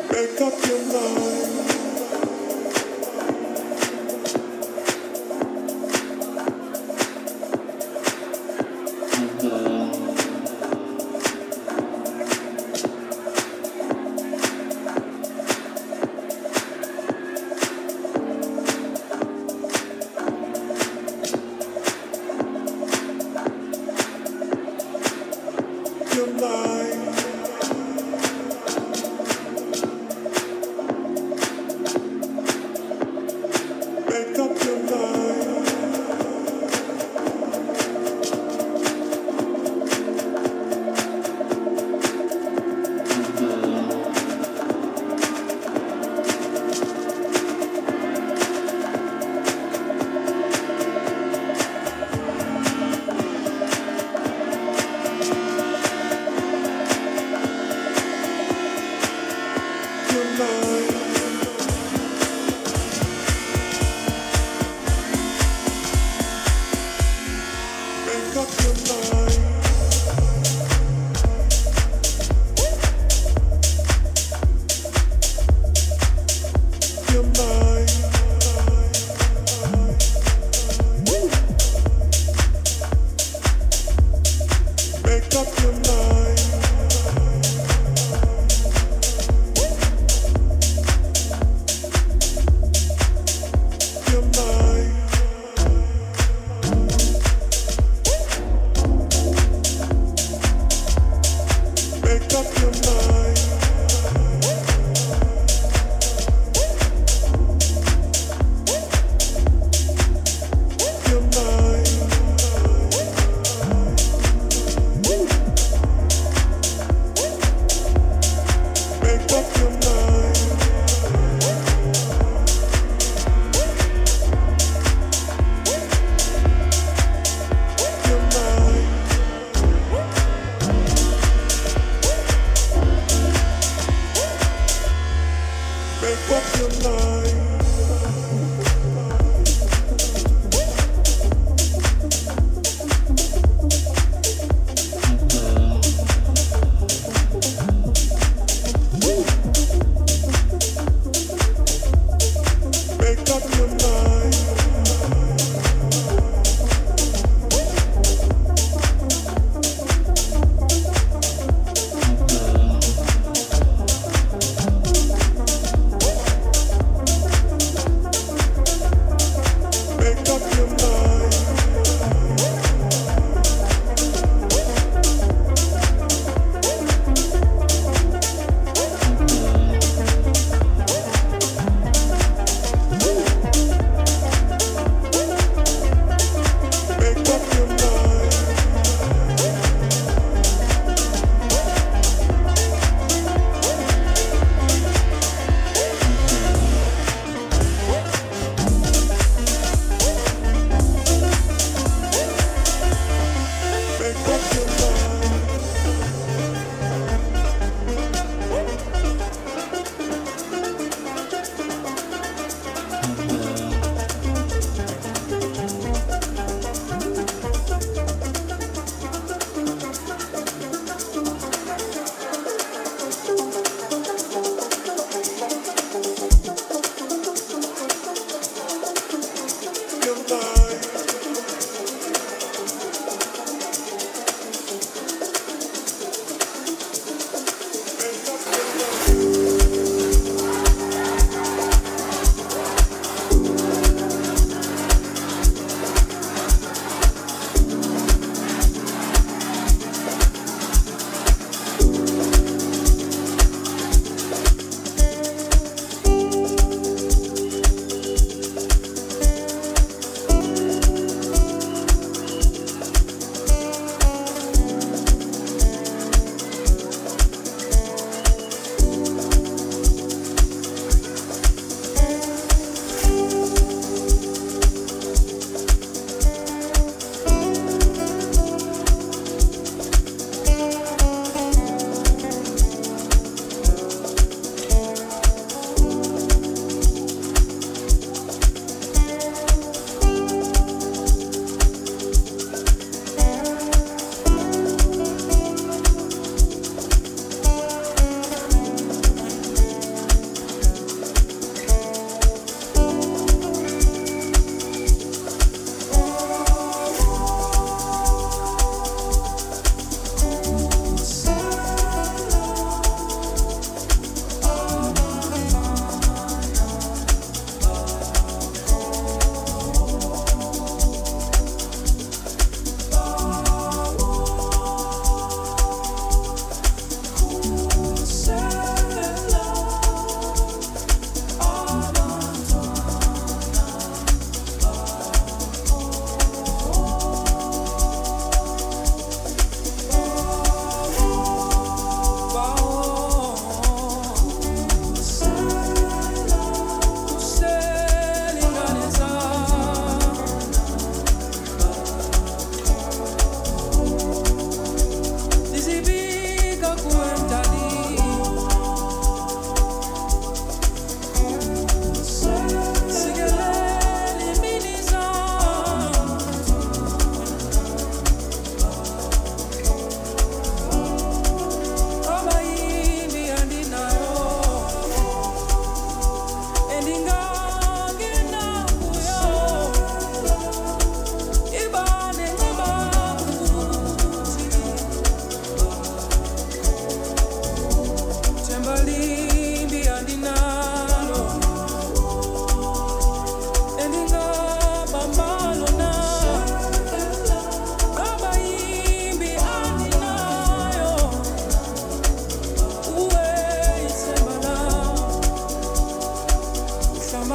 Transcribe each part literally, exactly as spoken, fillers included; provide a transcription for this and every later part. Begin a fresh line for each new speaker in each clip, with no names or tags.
Make up your mind. Your mind. Make up your mind. Your mind. Make up your mind. Your mind. Make up your mind. Your mind. Make up your mind. Your mind. Make up your mind. Your mind. Make up your mind. Make up your mind.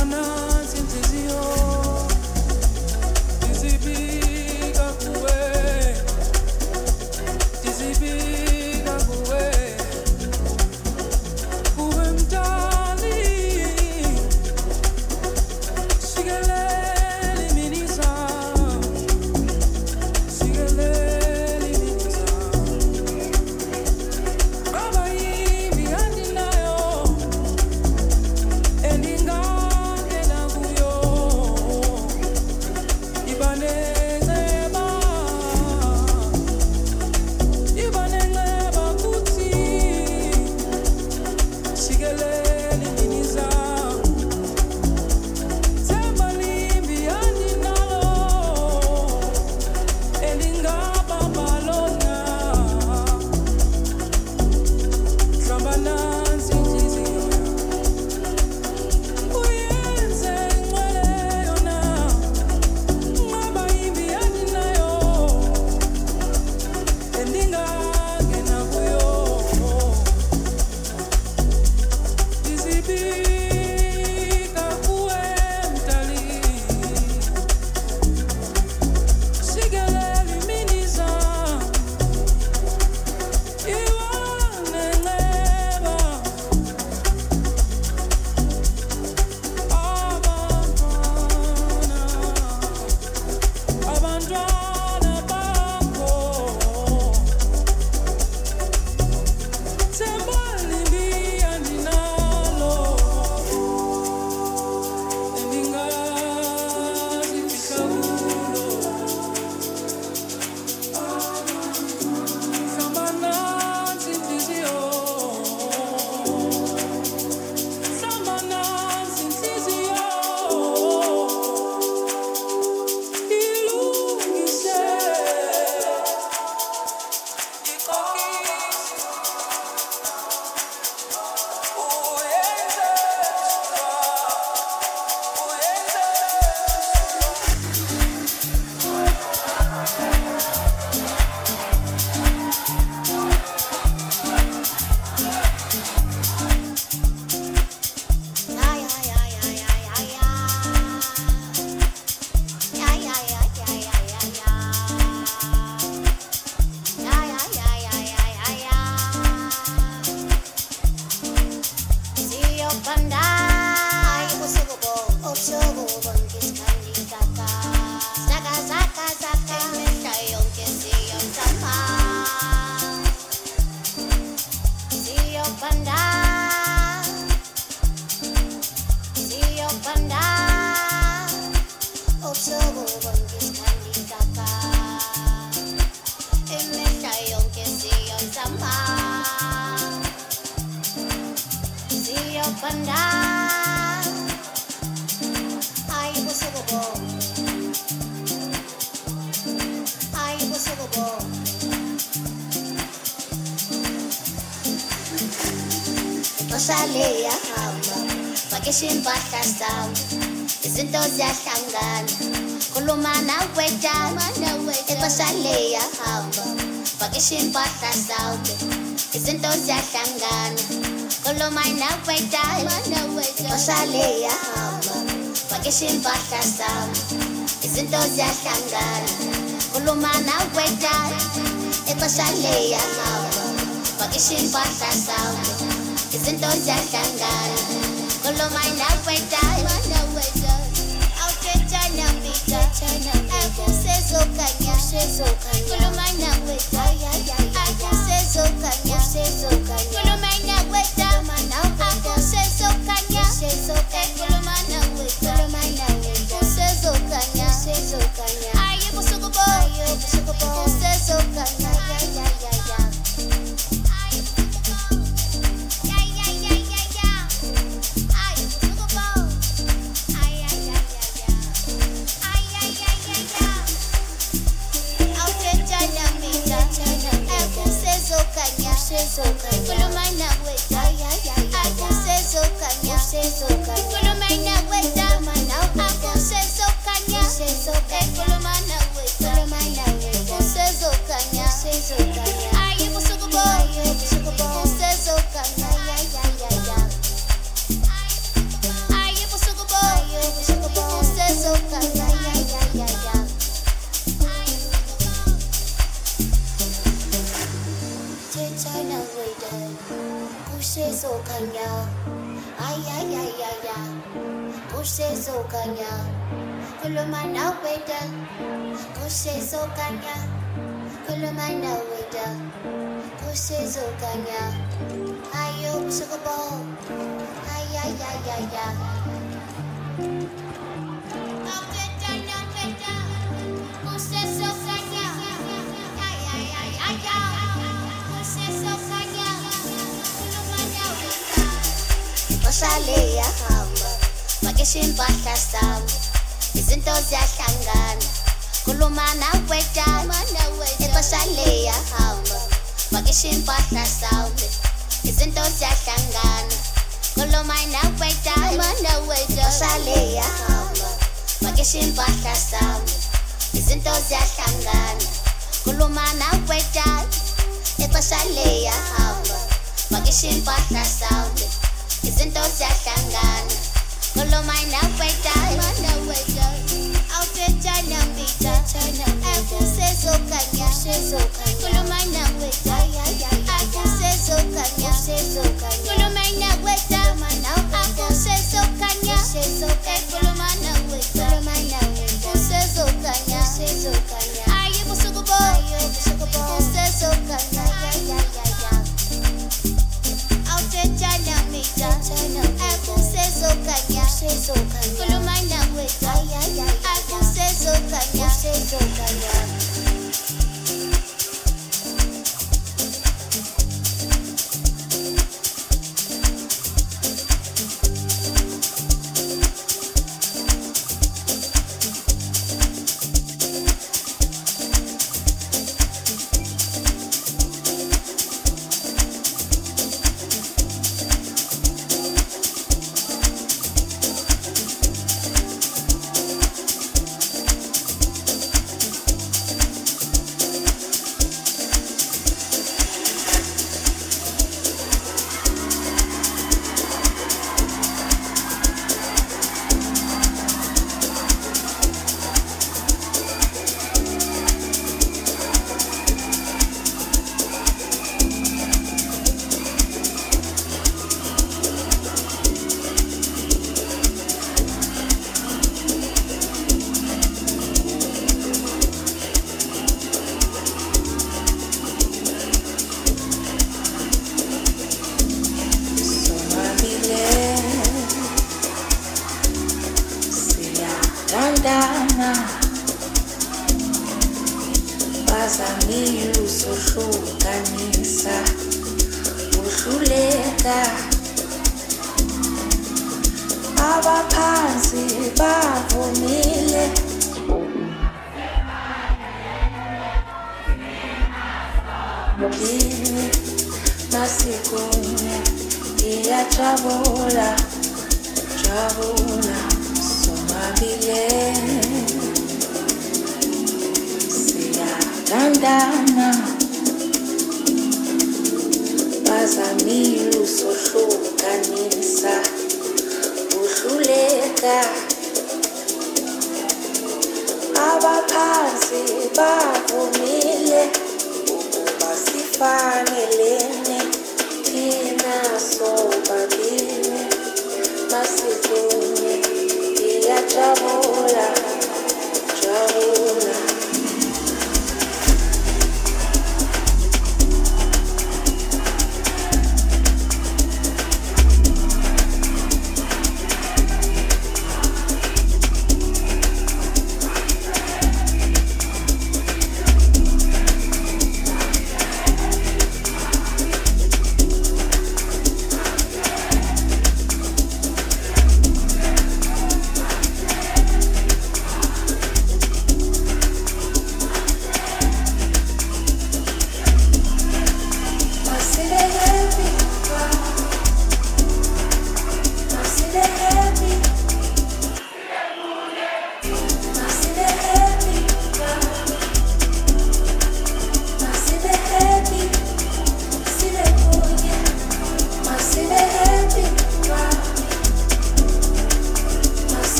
Osaleya hamba bakishimpahla sami izinto ziyahlangana khuluma nawe dama Osaleya hamba bakishimpahla sami izinto ziyahlangana khuluma nawe dama Osaleya hamba bakishimpahla sami izinto ziyahlangana khuluma nawe dama Osaleya hamba bakishimpahla sami izinto ziyahlangana khuluma nawe dala awuthetha nami akusezokanya khuluma nawe dala akusezokanya khuluma nawe dala akusezokanya khuluma nawe dala akusezokanya ayibusukubo akusezokanya Kulumay kusezokanya ay ay ay ay ay kusezokanya kuluma nawe da kusezokanya kuluma nawe da kusezokanya ayo kusukubo ay ay ay ay ay Sale yahamba makesha impahla sami izinto ziyahlangana khuluma nawe dama ixesha liyahamba makesha impahla sami izinto ziyahlangana khuluma nawe dama ixesha liyahamba makesha impahla sami izinto ziyahlangana khuluma nawe dama ixesha liyahamba makesha impahla sami izinto ziyahlangana khuluma nawe dala awuthethana mbita akusezokanya khuluma nawe dala akusezokanya khuluma nawe dala akusezokanya khuluma nawe dala akusezokanya ayi busukubo kusezokanya awuthethana mbita akusezokanya khuluma nawe akusezokanya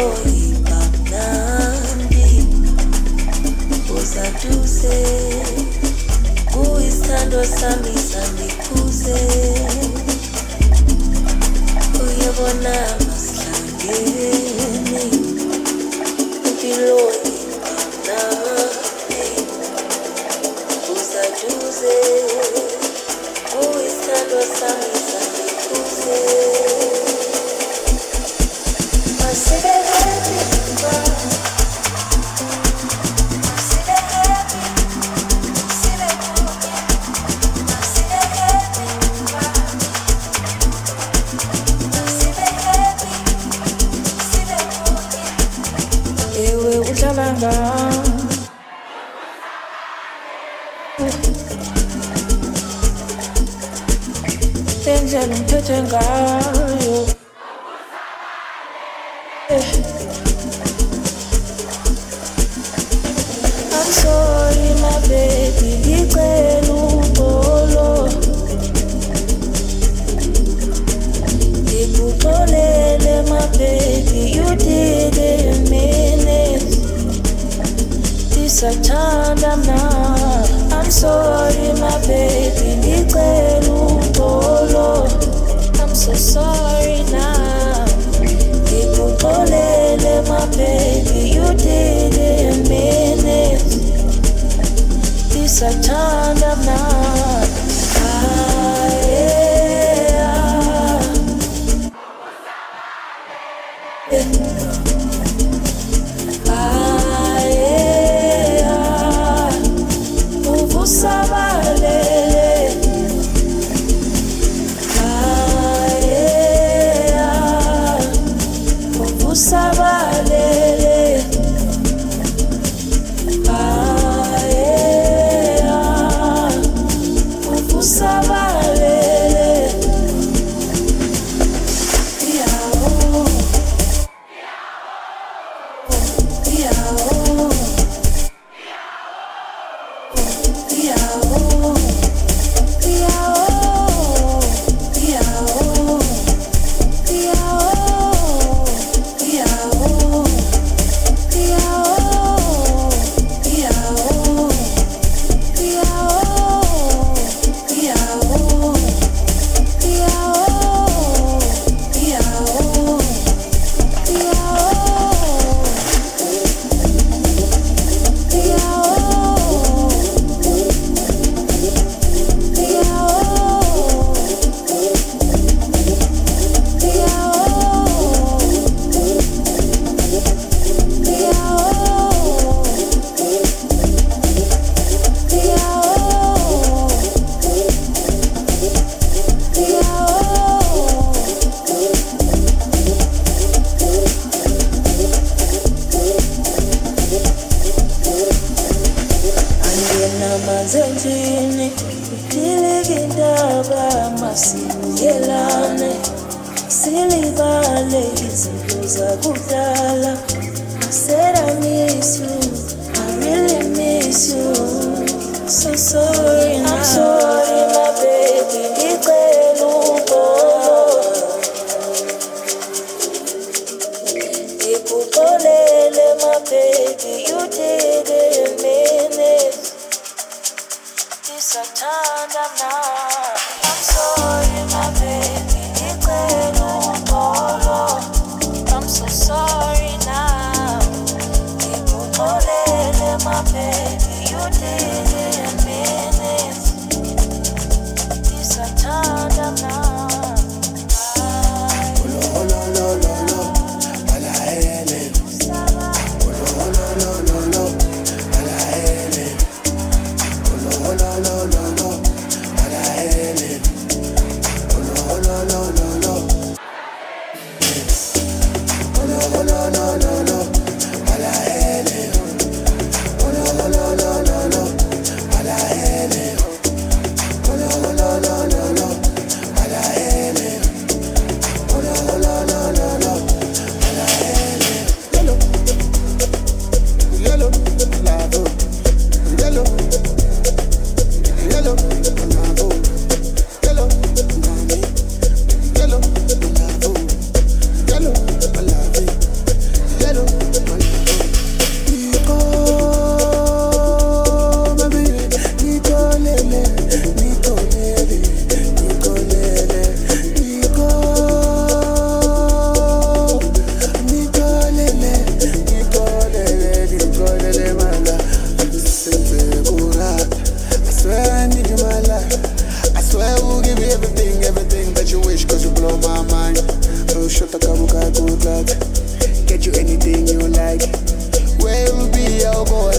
ibamnandi uzaduze kuyisithando sami sandikuze uyabona masihlangene impilo ibamnandi uzaduze kuyisithando sami sandikuze. Ewe uhlabanga Tenzela umphethe ngayo I'm sorry my baby, ngicela uxolo ngikuxolele my baby, you didn't mean it ndisathanda mna. I'm sorry my baby, ngicela uxolo I'm so sorry now ngikuxolele my baby, you didn't mean it ndisathanda mna. Ah, yeah. Ah, yeah. Uvusabalele. Ah, yeah. Uvusabalele. Ah, yeah. Uvusabalele. Yeah. Zenzini utilekindaba masiyelane silibale izinto zakudala. I said I miss you, I really miss you. So sorry, I'm sorry my baby, ngicela uxolo ngikuxolele my baby, you didn't mean it ndisathanda mna. I'm sorry my baby, ngicela uxolo I'm so sorry now ngikuxolele my baby, you didn't mean it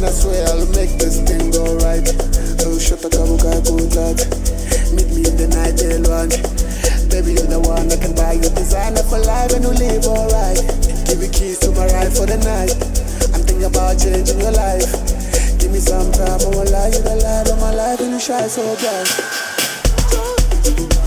and I swear I'll make this thing go right. Oh, shut the kabuka kutat. Meet me in the night, they'll want. Baby, you're the one that can buy you designer for life and you live alright. Give you keys to my ride for the night. I'm thinking about changing your life. Give me some time, I won't lie, you're the light of my life and you shine so bright.